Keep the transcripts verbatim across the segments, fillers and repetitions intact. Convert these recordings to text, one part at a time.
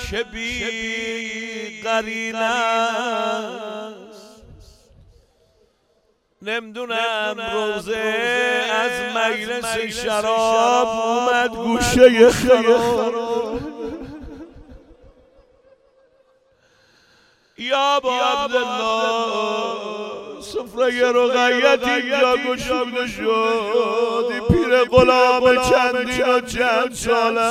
که بی قرینه است. نمیدونم روزه از مجلس شراب اومد گوشه خراب. یا با عبدالله سفره رقیت اینجا گشوده شد. این پیر غلام چندین و چند ساله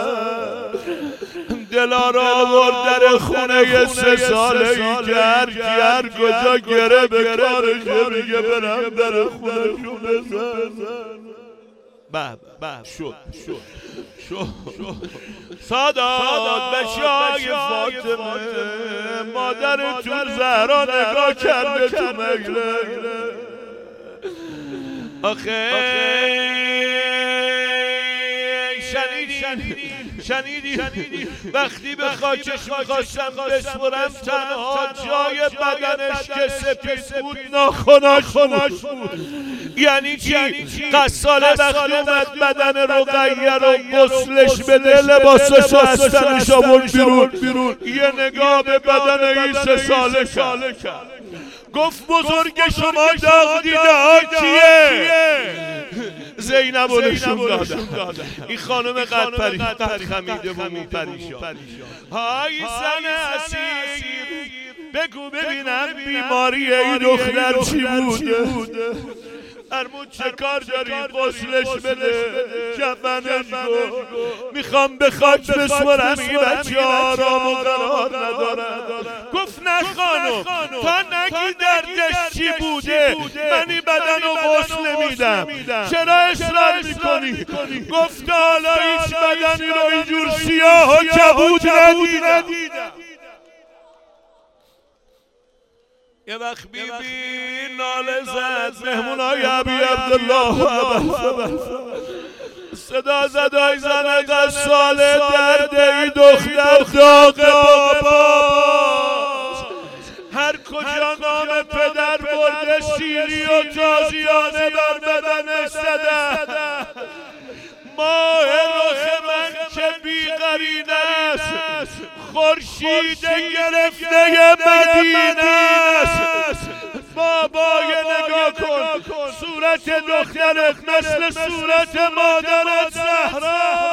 دلارا آورد در خونه سه ساله ای گر گر کجا گره به کارشه میگه برم در خونه شو بزن. بب بب شد شد شد سادات به شای فاطمه مادرتون زهرا نگاه کرده تو مگله. آخه شنیدی شنیدی وقتی به خاکش میخواستم بسپرم تنها جای بدنش که سپید بود ناخناش بود. یعنی چی؟ قصاله وقتی اومد بدن رقیه رو غسلش بده لباسش رو از تنش آورد بیرون. یه نگاه به بدن این سه ساله کرد. گفت بزرگ شما داغ دیده ها کیه؟ زینب رو نشون دادن. این خانم قد خمیده و مو پریشان. های زن اسیر بگو ببینم بیماری این دختر چی بوده؟ ارمود چه کار داری غسلش بده کفنش گو میخوام به خاک بسپرم این بچه آرام و قرار ندارن. گفت نه خانم تا نگی دردش چی بوده من این بدن رو غسل میدم چرا اصرار میکنی؟ گفت حالا هیچ بدنی رو اینجور سیاه و کبود ندیدم. یه وقت بی بی ناله زد مهمونای عبی عبدالله صدا زد آی زن قصاله درد ای دختر داغ باباست. هر کجا نام پدر برده شیری و تازیانه بر بدنش زده. ماه رخ من که بی قرینه است خورشید گرفته مدینه است. بابای نگاه کن صورت دخترت مثل صورت مادرت زهرا.